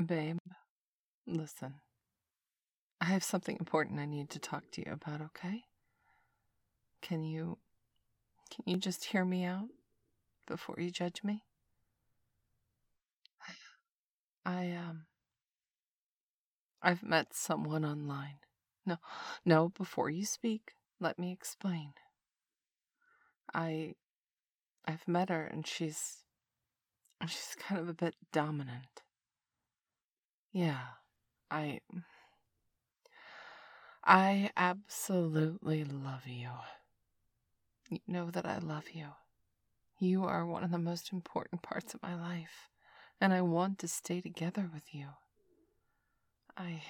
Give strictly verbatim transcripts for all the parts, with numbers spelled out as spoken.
Babe, listen. I have something important I need to talk to you about, okay? Can you can you just hear me out before you judge me? I um I've met someone online. No, no, before you speak, let me explain. I I've met her and she's she's kind of a bit dominant. Yeah. I I absolutely love you. You know that I love you. You are one of the most important parts of my life, and I want to stay together with you. I.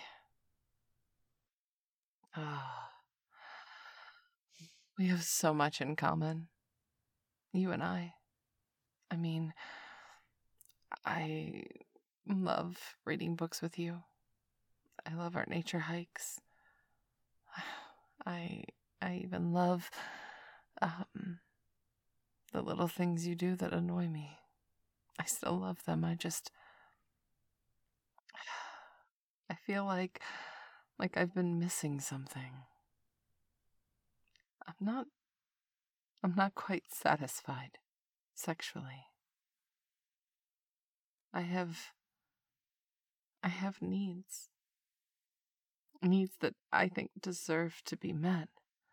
Ah. We have so much in common. You and I. I mean, I love reading books with you. I love our nature hikes. I I even love um the little things you do that annoy me. I still love them. I just I feel like like I've been missing something. I'm not I'm not quite satisfied sexually. I have I have needs. Needs that I think deserve to be met.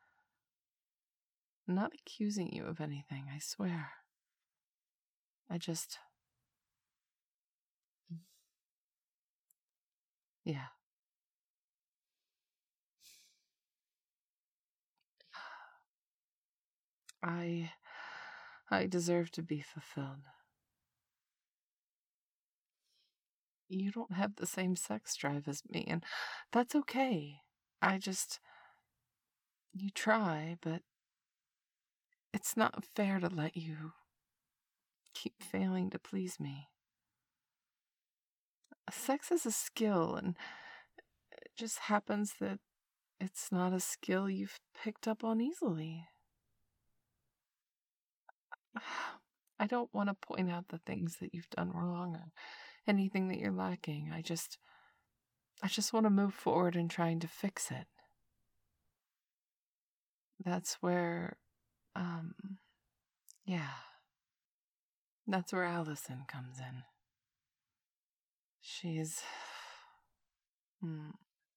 I'm not accusing you of anything, I swear. I just yeah. I I deserve to be fulfilled. You don't have the same sex drive as me, and that's okay. I just you try, but it's not fair to let you keep failing to please me. Sex is a skill, and it just happens that it's not a skill you've picked up on easily. I don't want to point out the things that you've done wrong or anything that you're lacking. I just I just want to move forward in trying to fix it. That's where um yeah, that's where Allison comes in. She's hmm,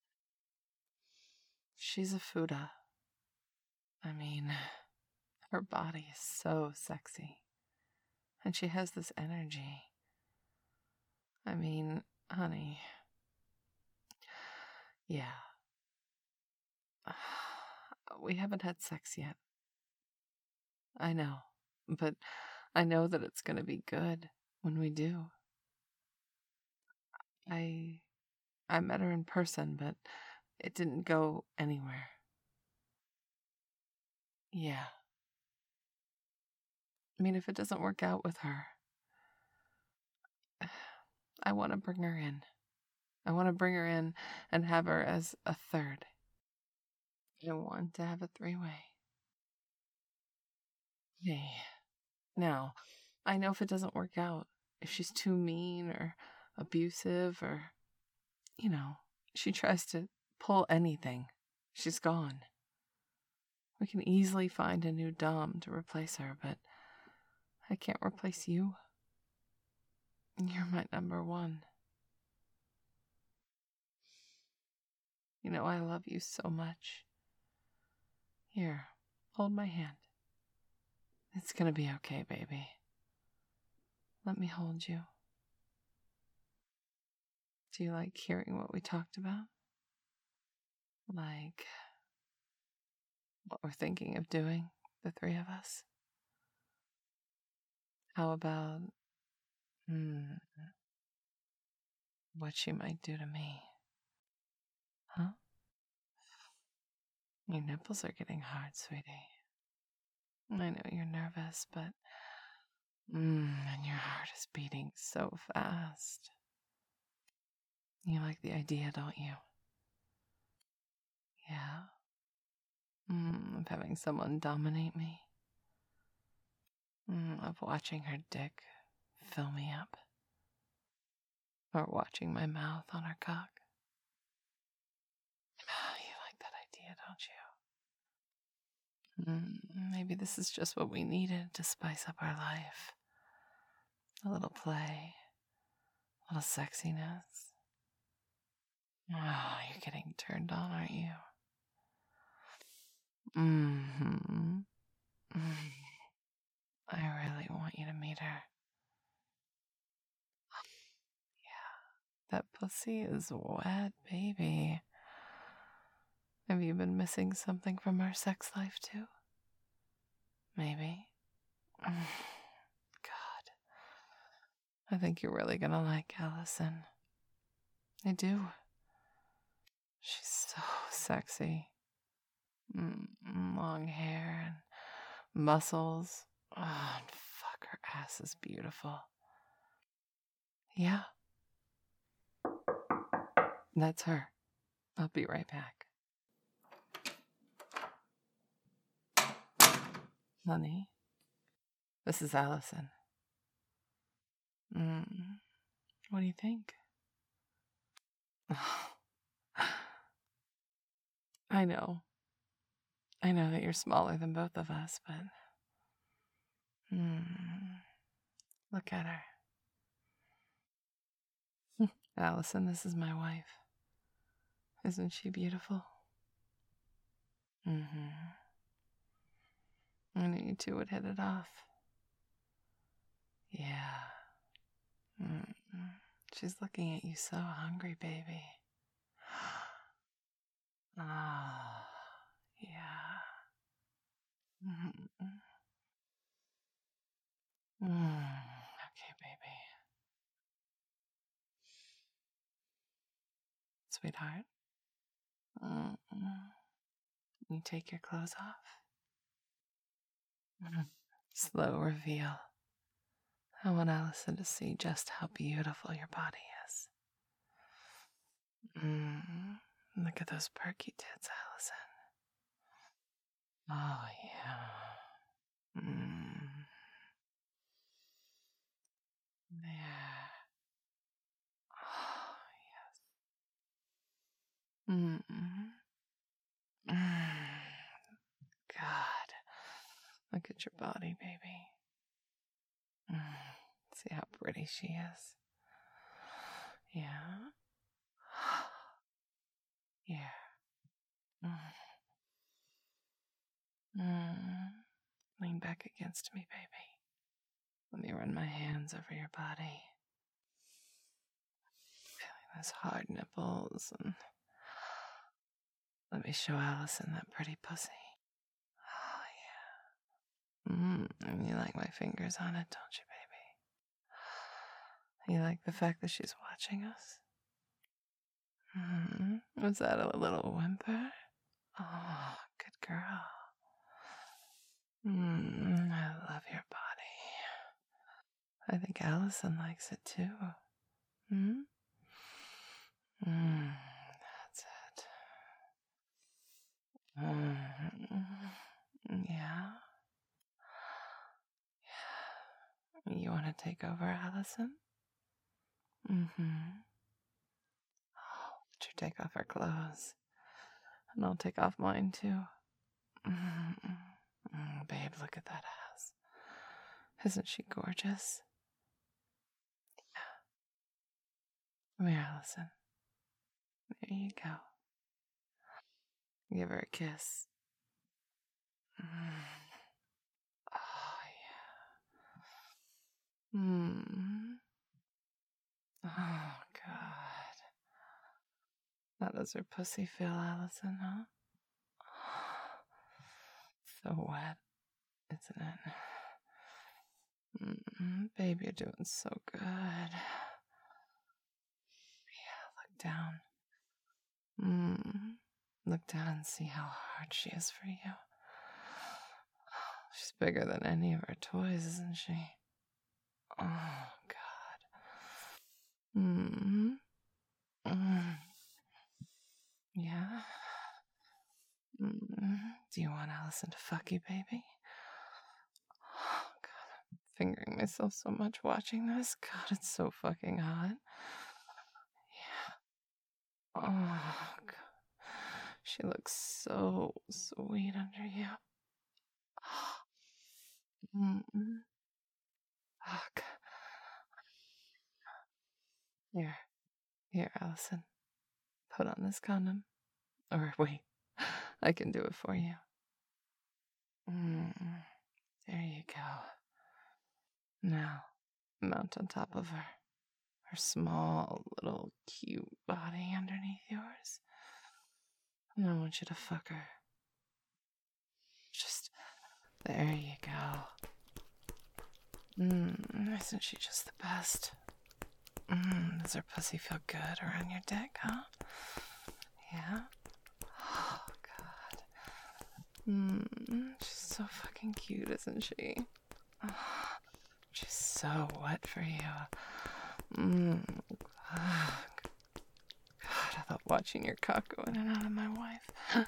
she's a Fuda. I mean, her body is so sexy. And she has this energy. I mean, honey. Yeah. We haven't had sex yet. I know. But I know that it's going to be good when we do. I I met her in person, but it didn't go anywhere. Yeah. I mean, if it doesn't work out with her, I want to bring her in. I want to bring her in and have her as a third. I want to have a three-way. Hey. Now, I know if it doesn't work out, if she's too mean or abusive or, you know, she tries to pull anything, she's gone. We can easily find a new Dom to replace her, but I can't replace you. You're my number one. You know, I love you so much. Here, hold my hand. It's gonna be okay, baby. Let me hold you. Do you like hearing what we talked about? Like what we're thinking of doing, the three of us? How about, hmm, what she might do to me? Huh? Your nipples are getting hard, sweetie. I know you're nervous, but, mmm, and your heart is beating so fast. You like the idea, don't you? Yeah? Mm, of having someone dominate me. Mm, of watching her dick fill me up. Or watching my mouth on her cock. You like that idea, don't you? Mm, maybe this is just what we needed to spice up our life. A little play, a little sexiness. Oh, you're getting turned on, aren't you? Mm-hmm. Mm. I really want you to meet her. Yeah, that pussy is wet, baby. Have you been missing something from our sex life, too? Maybe. God. I think you're really gonna like Allison. I do. She's so sexy. Mm, long hair and muscles. Oh, and fuck, her ass is beautiful. Yeah. That's her. I'll be right back. Honey, this is Allison. Mm, what do you think? I know. I know that you're smaller than both of us, but... Mm, look at her. Allison, this is my wife. Isn't she beautiful? Mm-hmm. I knew you two would hit it off. Yeah. Mm-mm. She's looking at you so hungry, baby. Ah, yeah. Mm-mm. Mm. Okay, baby. Sweetheart. Mm-mm. You take your clothes off. Mm. Slow reveal. I want Allison to see just how beautiful your body is. Mm. Look at those perky tits, Allison. Oh, yeah. Mm. Yeah. Oh, yes. Mm-mm. Mm. God. Look at your body, baby. Mm. See how pretty she is. Yeah. Yeah. Mm. Mm. Lean back against me, baby. Let me run my hands over your body. Feeling those hard nipples, and let me show Allison that pretty pussy. Oh, yeah. Mm. And you like my fingers on it, don't you, baby? You like the fact that she's watching us? Mm. Was that a little whimper? Oh, good girl. Mm, I love your body. I think Allison likes it too. Hmm? Mm, that's it. Mm, yeah. Yeah. You want to take over, Allison? Mm-hmm. Oh, let her take off her clothes. And I'll take off mine too. Mm-hmm. Mm, babe, look at that ass. Isn't she gorgeous? Yeah. Come here, Allison. There you go. Give her a kiss. Mm. Oh, yeah. Mm. Oh, God. How does her pussy feel, Allison, huh? So wet, isn't it? Mm-mm. Baby, you're doing so good. Yeah, look down. Mm. Look down and see how hard she is for you. She's bigger than any of our toys, isn't she? Oh, God. Mm. Mm. Yeah. Mm. Do you want Allison to fuck you, baby? Oh, God, I'm fingering myself so much watching this. God, it's so fucking hot. Oh, God. She looks so sweet under you. Mm-mm. Fuck. Here, here, Allison. Put on this condom. Or wait, I can do it for you. Mm. There you go. Now, mount on top of her. Her small, little, cute body underneath yours. And I want you to fuck her. Just, there you go. Mmm, isn't she just the best? Mmm, does her pussy feel good around your dick, huh? Yeah? Oh, God. Mmm, she's so fucking cute, isn't she? Oh, she's so wet for you. Mmm, God. God, I thought watching your cock go in and out of my wife.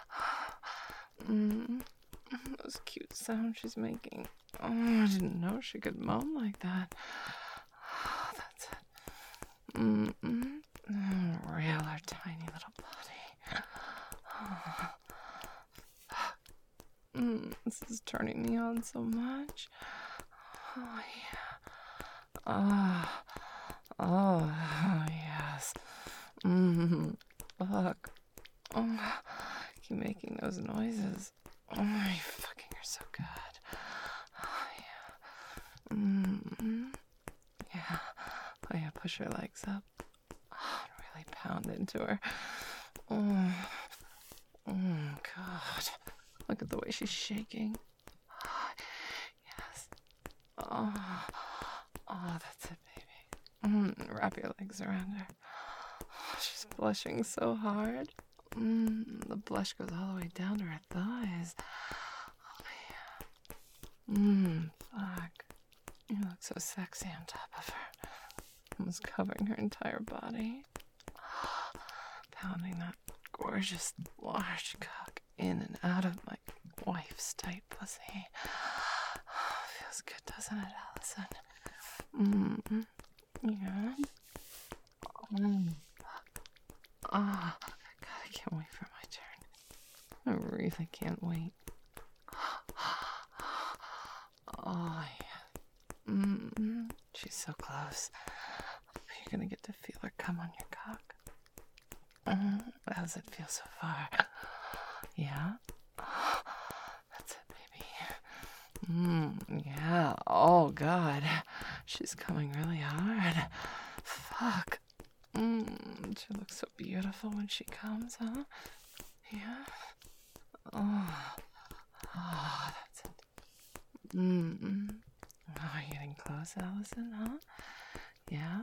Mmm, those cute sounds she's making. Oh, I didn't know she could moan like that. Oh, that's it. Mm-mm. Oh, real, her tiny little body. Oh. Mm, this is turning me on so much. Oh, yeah. Oh, oh, oh yes. Mmm, fuck. Oh, keep making those noises. Oh, you fucking are so good. Oh, yeah. Mmm. Yeah. Oh, yeah, push her legs up. Oh, and really pound into her. Oh, oh, God. Look at the way she's shaking. Oh, yes. Oh, oh, that's it, baby. Mm, wrap your legs around her. Oh, she's blushing so hard. Mm, the blush goes all the way down to her thighs. Oh, yeah. Mmm, fuck. You look so sexy on top of her. Almost covering her entire body. Oh, pounding that gorgeous large cock in and out of my wife's tight pussy. Oh, feels good, doesn't it, Allison? Mmm. Yeah. Mm. Ah, oh, God, I can't wait for my turn. I really can't wait. Oh, yeah. Mm-mm. She's so close. You're gonna get to feel her come on your cock. Mm, how does it feel so far? Yeah? That's it, baby. Mm, yeah. Oh, God. She's coming really hard. Fuck. Mm, she looks so beautiful when she comes, huh? Yeah? Oh, oh, that's it. Mm-mm. Oh, are you getting close, Allison, huh? Yeah?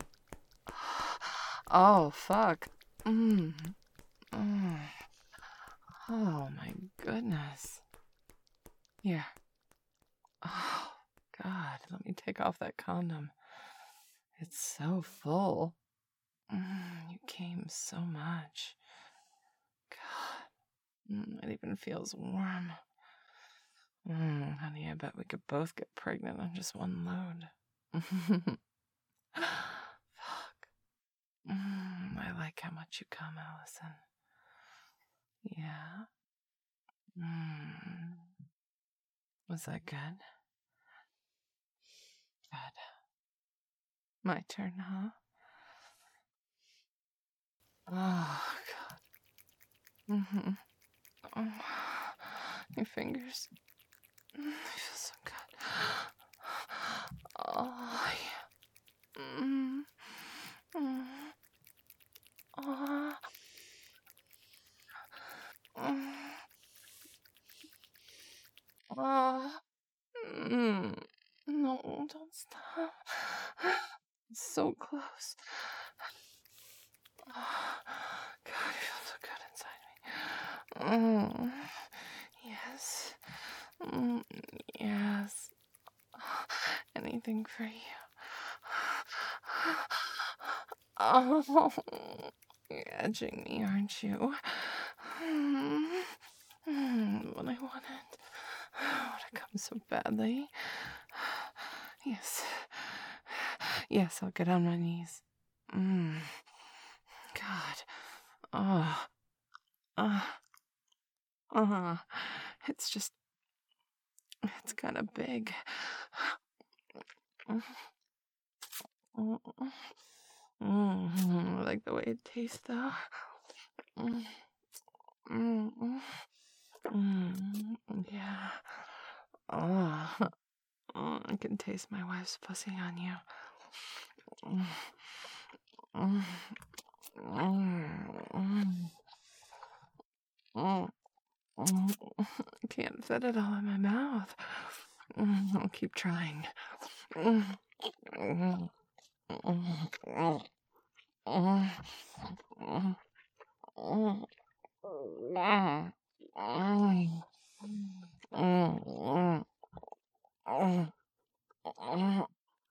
Oh, fuck. Mm. Mm. Oh, my goodness. Here. Oh, God. Let me take off that condom. It's so full. Mm, you came so much. God. Mm, it even feels warm. Mm, honey, I bet we could both get pregnant on just one load. Fuck. Mm, I like how much you come, Allison. Yeah. Mm. Was that good? Good. My turn, huh? Oh, God. Mm-hmm. Oh, your fingers. Mm, they feel so good. Oh, yeah. Mm. Mm. Oh. Mm. Oh. Mm. No, don't stop. It's so close. Oh, God, it feels so good inside me. Mm. Yes. Mm. Yes. Anything for you. Oh, you're edging me, aren't you? Mm. Mm. What I wanted. Would it come so badly? Yes. Yes, I'll get on my knees. Mm. God. Oh, uh, uh, it's just, it's kind of big. Mm, I like the way it tastes, though. Mm, mm, mm, yeah. Oh, oh, I can taste my wife's pussy on you. Mm, mm, mm, mm, mm. I can't fit it all in my mouth. Mm, I'll keep trying. Mm, mm, mm, mm, mm, mm, mm. Mm, mm, mm, mm, mm.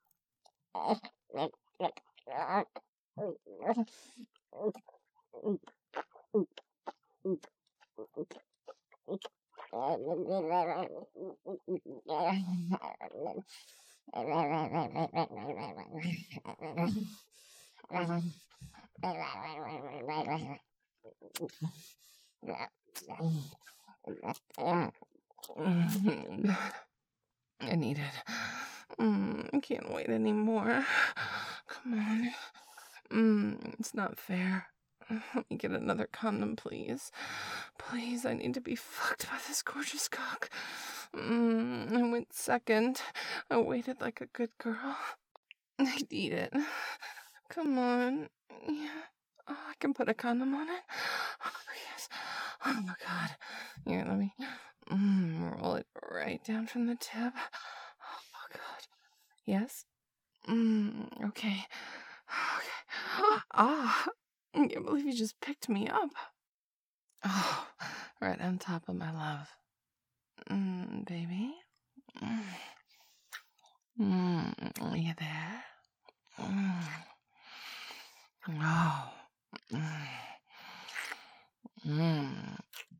I need it. Mm, I can't wait anymore. Come on. Mm, it's not fair. Let me get another condom, please. Please, I need to be fucked by this gorgeous cock. Mm, I went second. I waited like a good girl. I'd eat it. Come on. Yeah. Oh, I can put a condom on it. Oh, yes. Oh, my God. Here, let me mm, roll it right down from the tip. Oh, God. Yes? Mm, okay. Okay. Ah, I can't believe you just picked me up. Oh, right on top of my love. Mm, baby. Mm. Mm, are you there? Mm. Oh. Mm. Mm.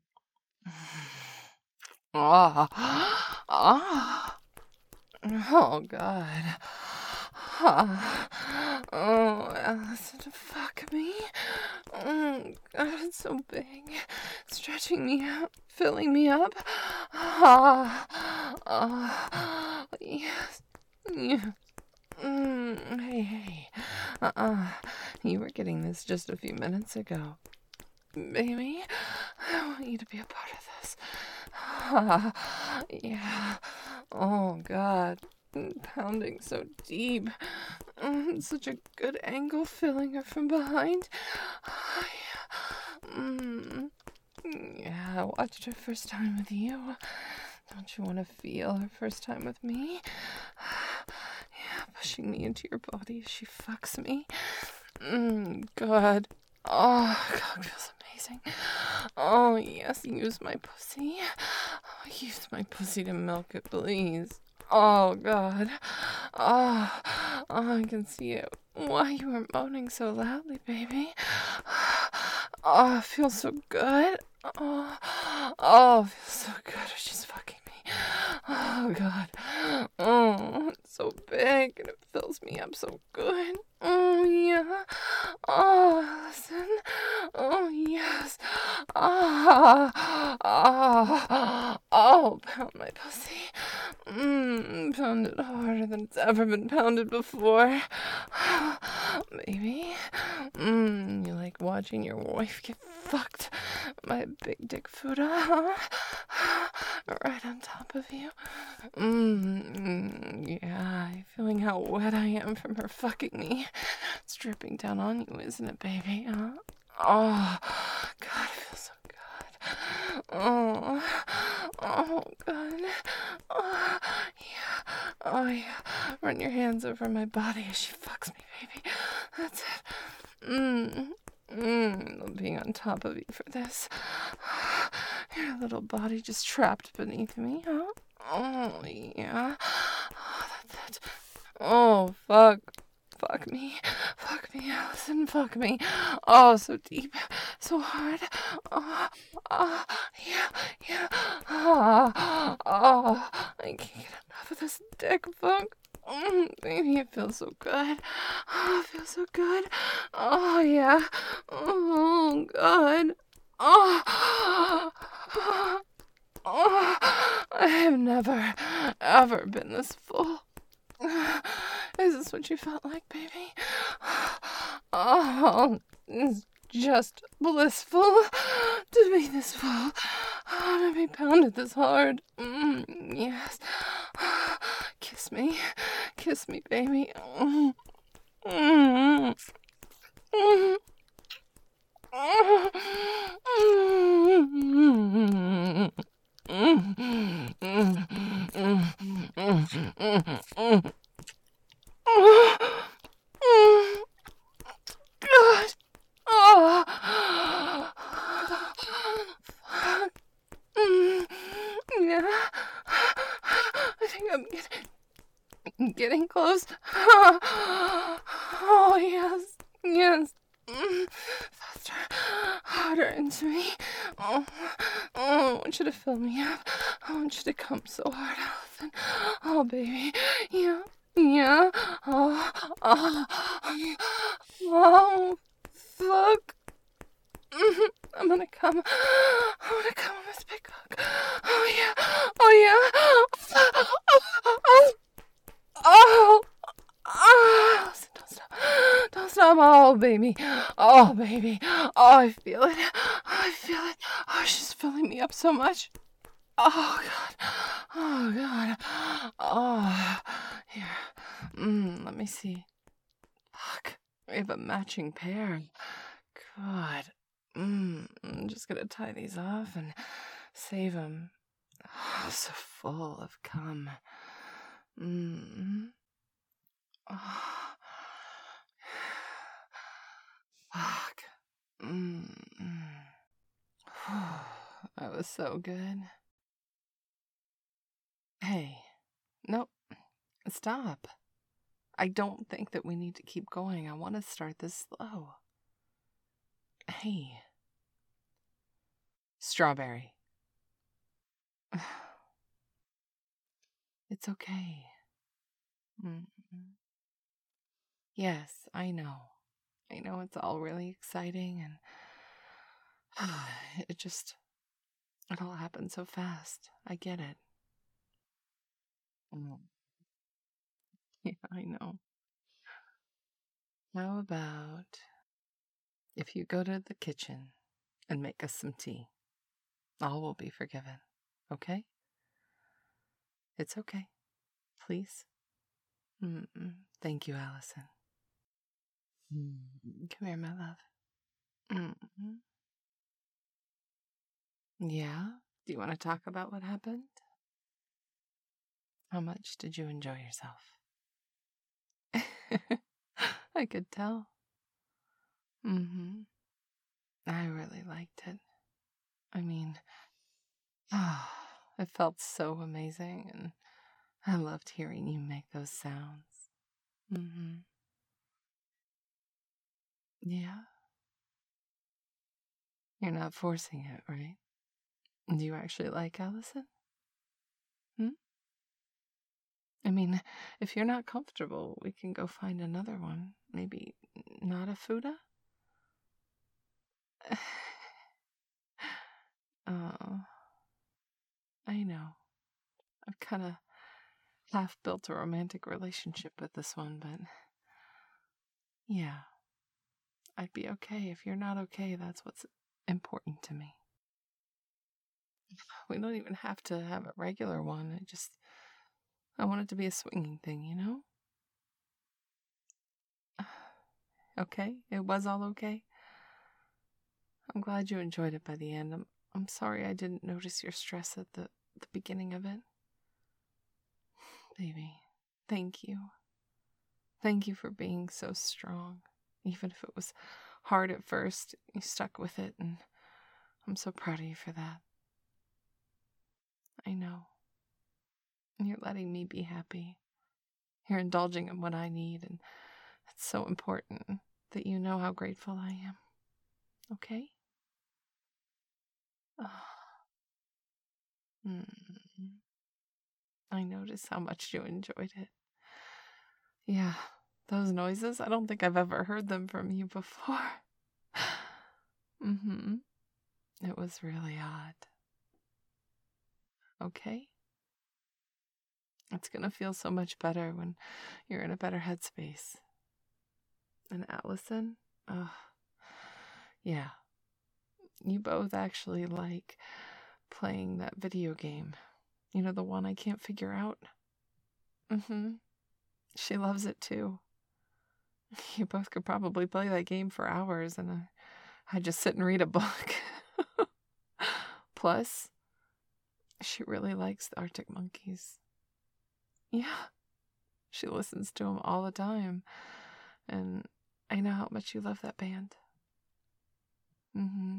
Oh. Oh. Oh, God. Oh, oh, Allison, fuck me. Oh, God, it's so big. Stretching me out, filling me up. Ah, ah, yes, yes. Mm, hey, hey. Uh-uh. You were getting this just a few minutes ago. Baby, I want you to be a part of this. Ah, yeah. Oh, God. Pounding so deep. Mm, such a good angle, filling her from behind. Oh, yeah. Mm, yeah, I watched her first time with you. Don't you want to feel her first time with me? Yeah, pushing me into your body as she fucks me. Mm, God. Oh, God, feels amazing. Oh, yes, use my pussy. Oh, use my pussy to milk it, please. Oh, God. Oh, oh, I can see it. Why you are moaning so loudly, baby. Oh, it feels so good. Oh, oh, it feels so good. She's fucking me. Oh, God. Oh, it's so big and it fills me up so good. Oh, yeah. Oh, listen. Oh, yes. Ah, ah, oh, pound my pussy. Mmm, pound it harder than it's ever been pounded before. Baby. Mmm, you like watching your wife get fucked by a big dick Fuda, huh? Right on top of you. Mmm, yeah, feeling how wet I am from her fucking me. It's dripping down on you, isn't it, baby, huh? Oh, God, it feels so good. Oh, oh, God. Oh, yeah. Oh, yeah. Run your hands over my body as she fucks me, baby. That's it. Mmm. Mmm. Being on top of you for this. Your little body just trapped beneath me, huh? Oh, yeah. Oh, that's it. Oh, fuck. Fuck me. Fuck me, Allison. Fuck me. Oh, so deep. So hard. Oh, oh, yeah, yeah. Oh, oh, I can't get enough of this dick. Fuck. Mm, baby, it feels so good. Oh, it feels so good. Oh, yeah. Oh, good. Oh, oh, I have never, ever been this full. Is this what you felt like, baby? Oh, it's just blissful to be this full. Oh, to be pounded this hard. Mm, yes. Kiss me. Kiss me, baby. Mm, mm, mm, God. Oh. Fuck. Mm, yeah. I think I'm getting, getting close. Oh, yes. Yes. Mm, faster. Harder into me. Oh, oh, I want you to fill me up. I want you to come so hard, Allison. Oh, baby. Yeah. Yeah. Oh, oh, oh, fuck. Mm, I'm gonna come. I'm gonna come on this big cock. Oh, yeah. Oh, yeah. Oh, oh, oh, oh. Listen, don't stop. Don't stop. Oh, baby. Oh, baby. Oh, I feel it. I feel it. Oh, she's filling me up so much. Oh, God. Oh, God. Oh, here. Mm, let me see. Fuck. We have a matching pair. God. Mm, I'm just gonna tie these off and save them. Oh, so full of cum. Mm. Oh. Fuck. Mm. That was so good. Hey. Nope. Stop. I don't think that we need to keep going. I want to start this slow. Hey. Strawberry. It's okay. Mm-hmm. Yes, I know. I know it's all really exciting and it just, it all happened so fast. I get it. Mm. Yeah, I know. How about if you go to the kitchen and make us some tea? All will be forgiven. Okay? It's okay. Please. Mm-mm. Thank you, Allison. Mm. Come here, my love. Mm-mm. Yeah? Do you want to talk about what happened? How much did you enjoy yourself? I could tell. Mm-hmm. I really liked it. I mean, oh, it felt so amazing, and I loved hearing you make those sounds. Mm-hmm. Yeah? You're not forcing it, right? Do you actually like Allison? Hmm? I mean, if you're not comfortable, we can go find another one. Maybe not a Fuda? Oh, I know. I've kind of half built a romantic relationship with this one, but yeah, I'd be okay. If you're not okay, that's what's important to me. We don't even have to have a regular one. I just, I want it to be a swinging thing, you know? Okay? It was all okay? I'm glad you enjoyed it by the end. I'm, I'm sorry I didn't notice your stress at the, the beginning of it. Baby, thank you. Thank you for being so strong. Even if it was hard at first, you stuck with it, and I'm so proud of you for that. I know. You're letting me be happy. You're indulging in what I need, and it's so important that you know how grateful I am. Okay? Oh. Mm. I noticed how much you enjoyed it. Yeah, those noises, I don't think I've ever heard them from you before. Mm-hmm. It was really odd. Okay? It's gonna feel so much better when you're in a better headspace. And Allison? Oh, yeah. You both actually like playing that video game. You know, the one I can't figure out? Mm-hmm. She loves it too. You both could probably play that game for hours, and I, I just sit and read a book. Plus, she really likes the Arctic Monkeys. Yeah, she listens to them all the time, and I know how much you love that band. Mm-hmm.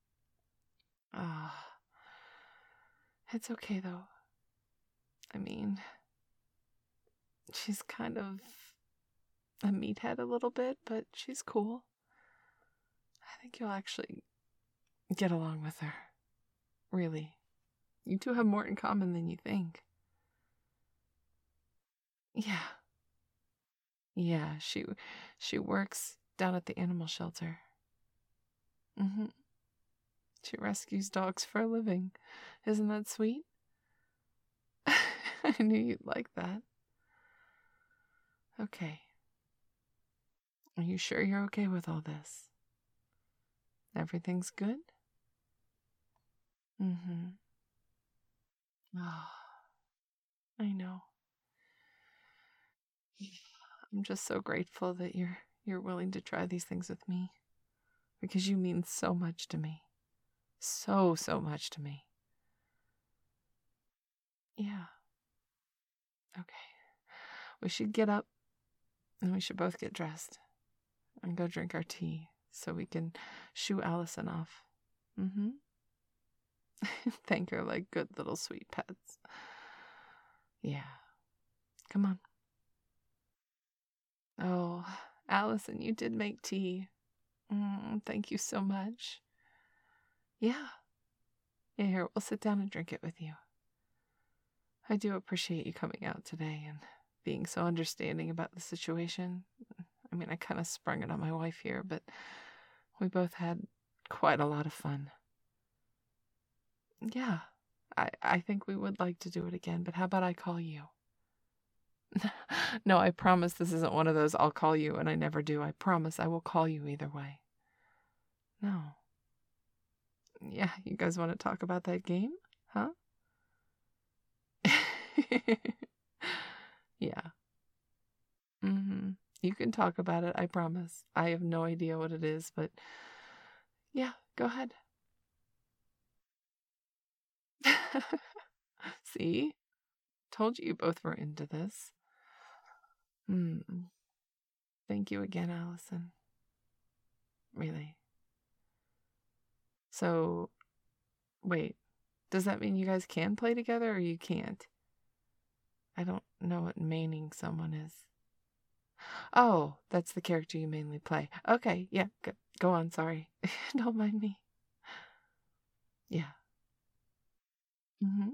Ah, it's okay though. I mean, she's kind of a meathead a little bit, but she's cool. I think you'll actually get along with her. Really. You two have more in common than you think. Yeah. Yeah, she she works down at the animal shelter. Mm-hmm. She rescues dogs for a living. Isn't that sweet? I knew you'd like that. Okay. Are you sure you're okay with all this? Everything's good? Mm-hmm. Oh, I know. I'm just so grateful that you're you're willing to try these things with me. Because you mean so much to me. So, so much to me. Yeah. Okay. We should get up and we should both get dressed and go drink our tea so we can shoo Allison off. Mm-hmm. Thank her like good little sweet pets. Yeah. Come on. Oh, Allison, you did make tea. Mm, thank you so much. Yeah. Yeah, here, we'll sit down and drink it with you. I do appreciate you coming out today and being so understanding about the situation. I mean, I kind of sprung it on my wife here, but we both had quite a lot of fun. Yeah, I, I think we would like to do it again, but how about I call you? No, I promise this isn't one of those I'll call you and I never do. I promise I will call you either way. No. Yeah, you guys want to talk about that game? Huh? Yeah. Mm-hmm. You can talk about it, I promise. I have no idea what it is, but yeah, go ahead. See? Told you you both were into this. Mm. Thank you again, Allison. Really. So, wait. Does that mean you guys can play together or you can't? I don't know what maining someone is. Oh, that's the character you mainly play. Okay, yeah, go, go on, sorry. Don't mind me. Yeah. Mm-hmm.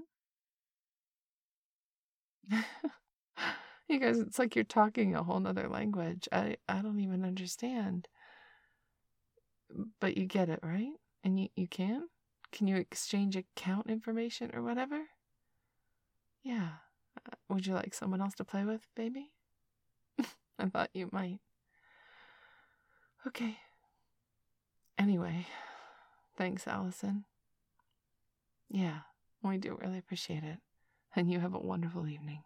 You guys, it's like you're talking a whole nother language. I, I don't even understand. But you get it, right? And you, you can? Can you exchange account information or whatever? Yeah. Uh, would you like someone else to play with, baby? I thought you might. Okay. Anyway, thanks, Allison. Yeah, we do really appreciate it. And you have a wonderful evening.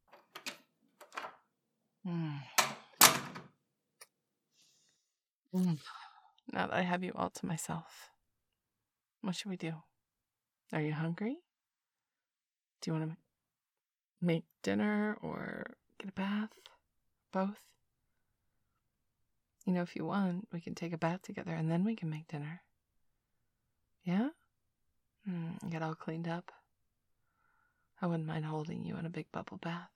Mm. Mm. Now that I have you all to myself, what should we do? Are you hungry? Do you want to make dinner or get a bath? Both? You know, if you want, we can take a bath together and then we can make dinner. Yeah? Mm, get all cleaned up. I wouldn't mind holding you in a big bubble bath.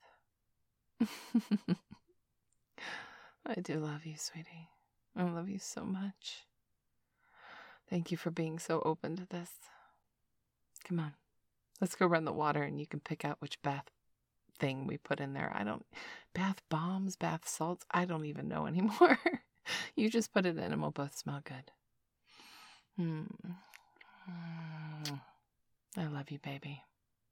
I do love you, sweetie. I love you so much. Thank you for being so open to this. Come on. Let's go run the water and you can pick out which bath thing we put in there. I don't, bath bombs, bath salts, I don't even know anymore. You just put it in and we'll both smell good. Hmm. I love you, baby.